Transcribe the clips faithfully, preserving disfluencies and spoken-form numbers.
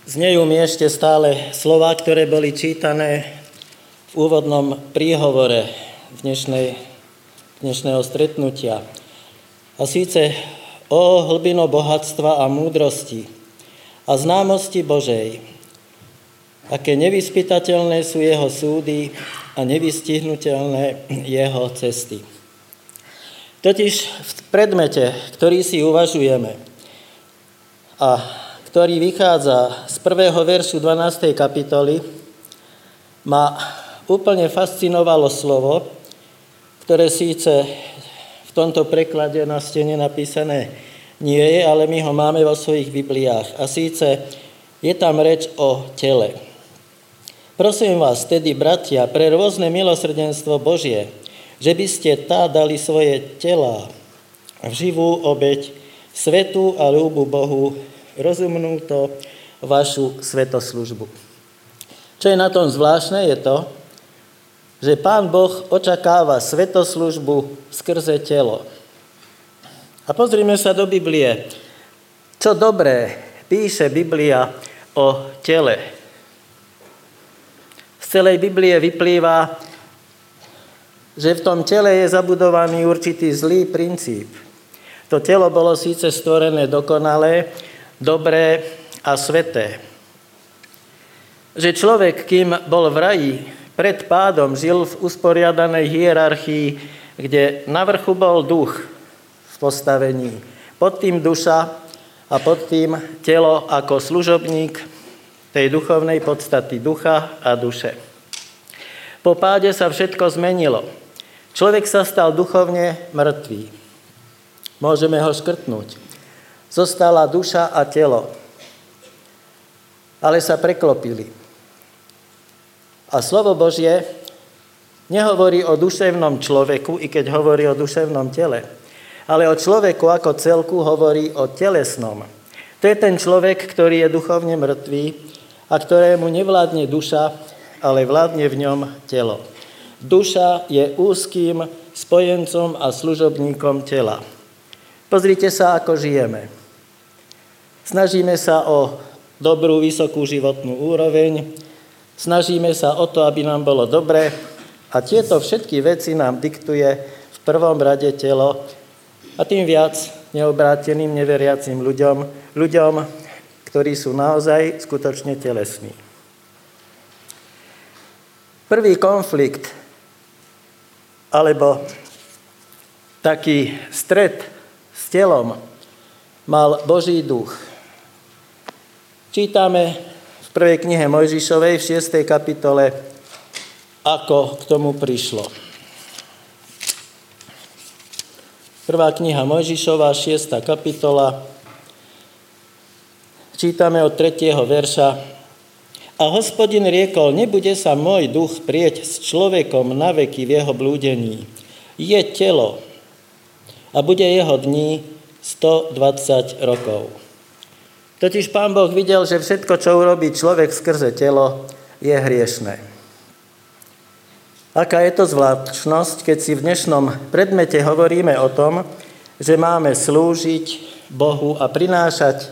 Znejú mi ešte stále slová, ktoré boli čítané v úvodnom príhovore dnešnej, dnešného stretnutia. A síce o hlbino bohatstva a múdrosti a známosti Božej, aké nevyspytateľné sú jeho súdy a nevystihnuteľné jeho cesty. Totiž v predmete, ktorý si uvažujeme a ktorý vychádza z prvého veršu dvanástej kapitoly, ma úplne fascinovalo slovo, ktoré síce v tomto preklade na stene napísané nie je, ale my ho máme vo svojich Bibliách. A síce je tam reč o tele. Prosím vás tedy, bratia, pre rôzne milosrdenstvo Božie, že by ste tá dali svoje telá v živú obeť, svätú a ľúbu Bohu, rozumnú to vašu svätoslužbu. Čo je na tom zvláštne, je to, že Pán Boh očakáva svätoslužbu skrze telo. A pozrime sa do Biblie. Čo dobré píše Biblia o tele. Z celej Biblie vyplýva, že v tom tele je zabudovaný určitý zlý princíp. To telo bolo síce stvorené dokonalé, dobré a sveté. Že človek, kým bol v raji, pred pádom žil v usporiadanej hierarchii, kde na vrchu bol duch v postavení, pod tým duša a pod tým telo ako služobník tej duchovnej podstaty ducha a duše. Po páde sa všetko zmenilo. Človek sa stal duchovne mŕtvý. Môžeme ho škrtnúť. Zostala duša a telo, ale sa preklopili. A slovo Božie nehovorí o duševnom človeku, i keď hovorí o duševnom tele, ale o človeku ako celku hovorí o telesnom. To je ten človek, ktorý je duchovne mŕtvý a ktorému nevládne duša, ale vládne v ňom telo. Duša je úzkým spojencom a služobníkom tela. Pozrite sa, ako žijeme. Snažíme sa o dobrú, vysokú životnú úroveň, snažíme sa o to, aby nám bolo dobre a tieto všetky veci nám diktuje v prvom rade telo a tým viac neobráteným, neveriacim ľuďom, ľuďom, ktorí sú naozaj skutočne telesní. Prvý konflikt alebo taký stret s telom mal Boží duch. Čítame v prvej knihe Mojžišovej v šiestej kapitole, ako k tomu prišlo. Prvá kniha Mojžišova, šiesta kapitola. Čítame od tretieho verša. A Hospodin riekol, nebude sa môj duch prieť s človekom na veky v jeho blúdení. Je telo a bude jeho dní sto dvadsať rokov. Totiž Pán Boh videl, že všetko, čo urobí človek skrze telo, je hriešné. Aká je to zvláštnosť, keď si v dnešnom predmete hovoríme o tom, že máme slúžiť Bohu a prinášať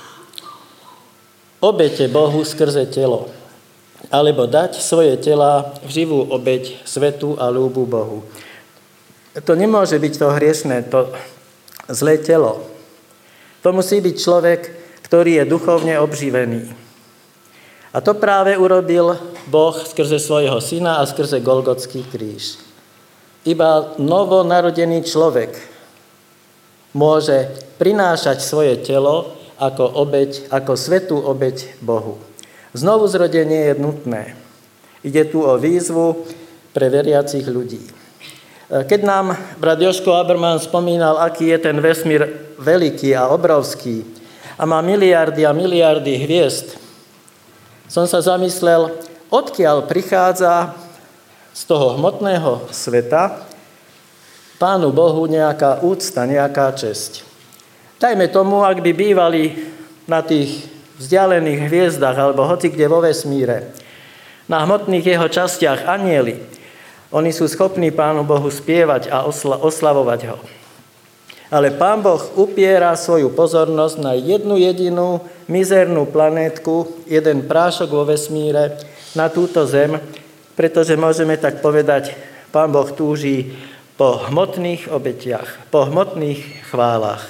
obete Bohu skrze telo, alebo dať svoje tela v živú obeť svätú a ľúbu Bohu. To nemôže byť to hriešné, to zlé telo. To musí byť človek, ktorý je duchovne obživený. A to práve urobil Boh skrze svojho syna a skrze Golgotský kríž. Iba novonarodený človek môže prinášať svoje telo ako obeť, ako svätú obeť Bohu. Znovu zrodenie je nutné. Ide tu o výzvu pre veriacich ľudí. Keď nám brat Jožko Aberman spomínal, aký je ten vesmír veľký a obrovský a má miliardy a miliardy hviezd, som sa zamyslel, odkiaľ prichádza z toho hmotného sveta Pánu Bohu nejaká úcta, nejaká česť. Dajme tomu, ak by bývali na tých vzdialených hviezdach alebo hoci kde vo vesmíre, na hmotných jeho častiach anjeli, oni sú schopní Pánu Bohu spievať a osla- oslavovať ho. Ale Pán Boh upiera svoju pozornosť na jednu jedinú mizernú planétku, jeden prášok vo vesmíre, na túto zem, pretože môžeme tak povedať, Pán Boh túží po hmotných obetiach, po hmotných chválach.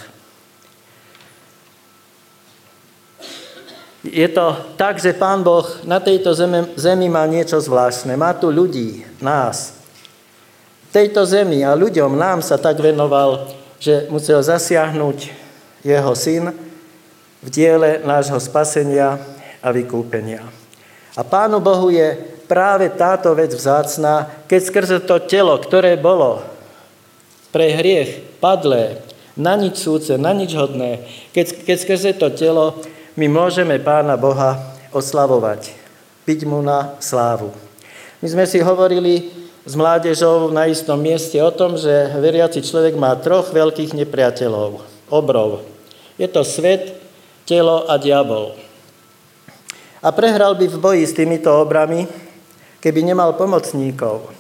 Je to tak, že Pán Boh na tejto zemi, zemi má niečo zvláštne. Má tu ľudí, nás. Tejto zemi a ľuďom, nám sa tak venoval, že musel zasiahnuť jeho syn v diele nášho spasenia a vykúpenia. A Pánu Bohu je práve táto vec vzácna, keď skrze to telo, ktoré bolo pre hriech padlé, na nič súce, na nič hodné, keď, keď skrze to telo my môžeme Pána Boha oslavovať, byť mu na slávu. My sme si hovorili s mládežou na istom mieste o tom, že veriaci človek má troch veľkých nepriateľov, obrov. Je to svet, telo a diabol. A prehral by v boji s týmito obrami, keby nemal pomocníkov.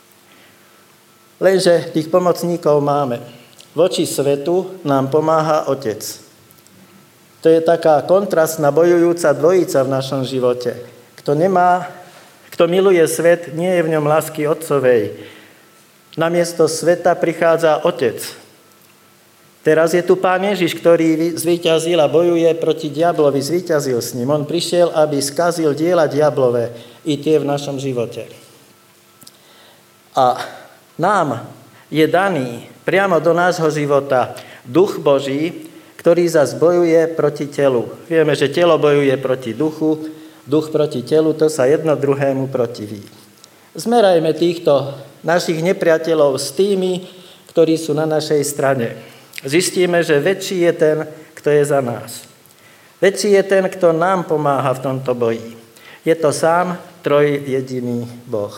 Lenže tých pomocníkov máme. Voči svetu nám pomáha Otec. To je taká kontrastná bojujúca dvojica v našom živote. Kto nemá Kto miluje svet, nie je v ňom lásky Otcovej. Namiesto sveta prichádza Otec. Teraz je tu Pán Ježiš, ktorý zvíťazil a bojuje proti diablovi, zvíťazil s ním. On prišiel, aby skazil diela diablové, i tie v našom živote. A nám je daný priamo do nášho života Duch Boží, ktorý zas bojuje proti telu. Vieme, že telo bojuje proti duchu, duch proti telu, to sa jedno druhému protiví. Zmerajme týchto našich nepriateľov s tými, ktorí sú na našej strane. Zistíme, že väčší je ten, kto je za nás. Väčší je ten, kto nám pomáha v tomto boji. Je to sám trojjediný Boh.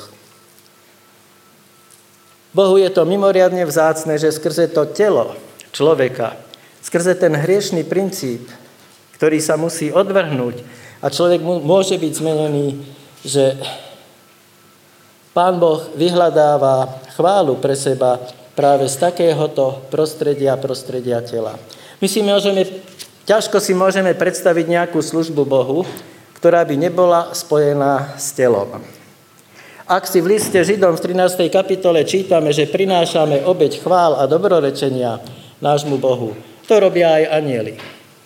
Bohu je to mimoriadne vzácne, že skrze to telo človeka, skrze ten hriešný princíp, ktorý sa musí odvrhnúť, a človek môže byť zmenený, že Pán Boh vyhľadáva chválu pre seba práve z takéhoto prostredia, prostredia tela. My si môžeme, ťažko si môžeme predstaviť nejakú službu Bohu, ktorá by nebola spojená s telom. Ak si v liste Židom v trinástej kapitole čítame, že prinášame obeť chvál a dobrorečenia nášmu Bohu, to robia aj anjeli.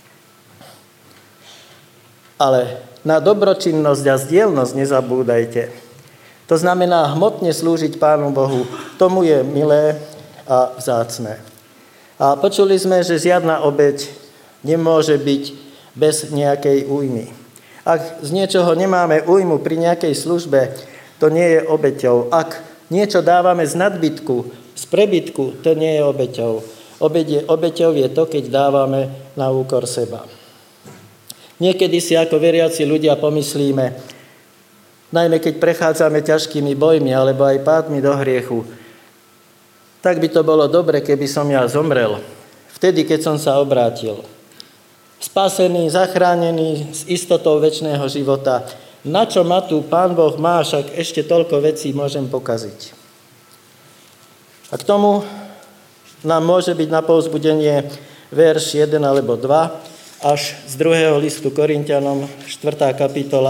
Ale na dobročinnosť a zdielnosť nezabúdajte. To znamená hmotne slúžiť Pánu Bohu. Tomu je milé a vzácne. A počuli sme, že žiadna obeť nemôže byť bez nejakej újmy. Ak z niečoho nemáme újmu pri nejakej službe, to nie je obeťou. Ak niečo dávame z nadbytku, z prebytku, to nie je obeťou. Obeťou je to, keď dávame na úkor seba. Niekedy si ako veriaci ľudia pomyslíme, najmä keď prechádzame ťažkými bojmi alebo aj pádmi do hriechu, tak by to bolo dobre, keby som ja zomrel, vtedy, keď som sa obrátil. Spasený, zachránený s istotou večného života. Na čo ma tu Pán Boh má, však ešte toľko vecí môžem pokaziť. A k tomu nám môže byť na povzbudenie verš jeden alebo dva, až z druhého listu Korinťanom, štvrtá kapitola,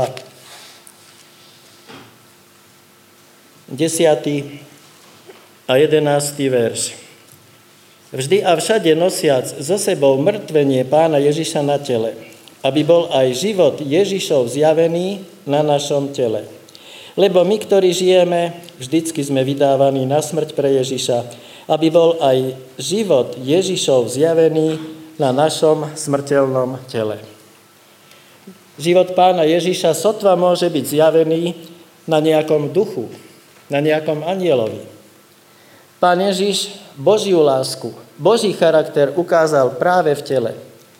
desiaty a jedenásty verš. Vždy a všade nosiac so sebou mŕtvenie Pána Ježiša na tele, aby bol aj život Ježišov zjavený na našom tele. Lebo my, ktorí žijeme, vždycky sme vydávaní na smrť pre Ježiša, aby bol aj život Ježišov zjavený na našom smrteľnom tele. Život Pána Ježiša sotva môže byť zjavený na nejakom duchu, na nejakom anjelovi. Pán Ježiš Božiu lásku, Boží charakter ukázal práve v tele.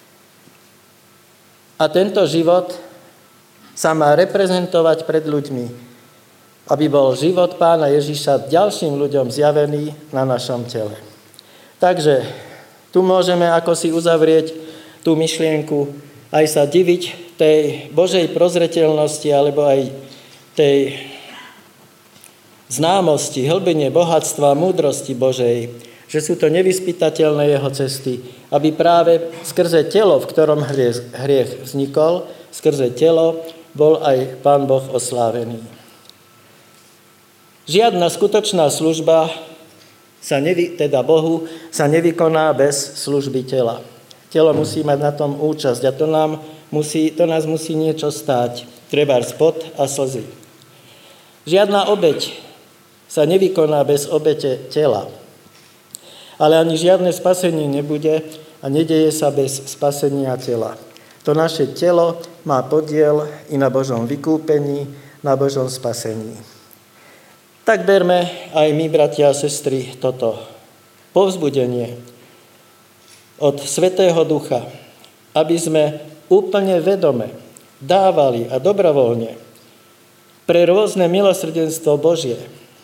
A tento život sa má reprezentovať pred ľuďmi, aby bol život Pána Ježiša ďalším ľuďom zjavený na našom tele. Takže tu môžeme ako si uzavrieť tú myšlienku, aj sa diviť tej Božej prozreteľnosti alebo aj tej známosti, hlbine bohatstva, múdrosti Božej, že sú to nevyspytateľné jeho cesty, aby práve skrze telo, v ktorom hriech, hriech vznikol, skrze telo bol aj Pán Boh oslávený. Žiadna skutočná služba sa nevy, teda Bohu sa nevykoná bez služby tela. Telo musí mať na tom účasť a to, nám musí, to nás musí niečo stáť. Trebárs pot a slzy. Žiadna obeť sa nevykoná bez obete tela. Ale ani žiadne spasenie nebude a nedeje sa bez spasenia tela. To naše telo má podiel i na Božom vykúpení, na Božom spasení. Tak berme aj my, bratia a sestry, toto povzbudenie od Svätého Ducha, aby sme úplne vedome dávali a dobrovoľne pre rôzne milosrdenstvo Božie.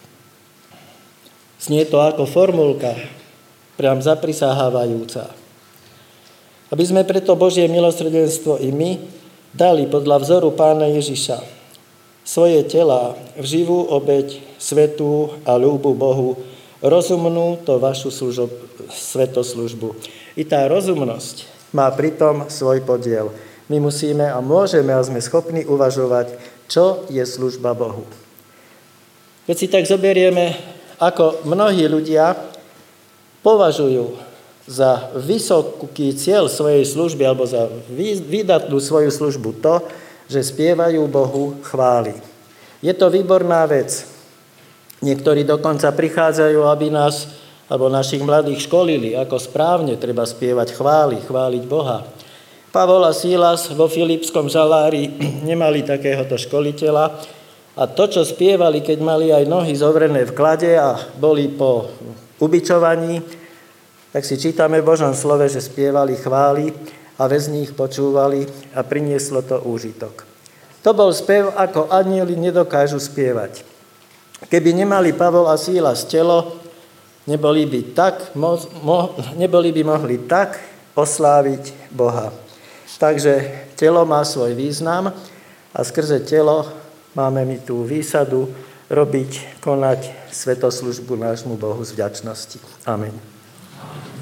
Znie to ako formulka, priam zaprisahávajúca. Aby sme preto Božie milosrdenstvo i my dali podľa vzoru Pána Ježiša svoje telá v živú obeť, svätú a ľúbu Bohu, rozumnú to vašu služob, svätoslužbu. I tá rozumnosť má pritom svoj podiel. My musíme a môžeme a sme schopní uvažovať, čo je služba Bohu. Keď si tak zoberieme, ako mnohí ľudia považujú za vysoký cieľ svojej služby alebo za výdatnú svoju službu to, že spievajú Bohu chvály. Je to výborná vec. Niektorí dokonca prichádzajú, aby nás alebo našich mladých školili, ako správne treba spievať chvály, chváliť Boha. Pavol a Sílas vo Filipskom žalári nemali takéhoto školiteľa a to, čo spievali, keď mali aj nohy zovrené v klade a boli po ubičovaní, tak si čítame v Božom slove, že spievali chvály a väzni ich počúvali a prinieslo to úžitok. To bol spev, ako anjeli nedokážu spievať. Keby nemali Pavol a Sílas telo, neboli by, tak, mo, mo, neboli by mohli tak osláviť Boha. Takže telo má svoj význam a skrze telo máme my tú výsadu robiť, konať svätoslužbu nášmu Bohu z vďačnosti. Amen.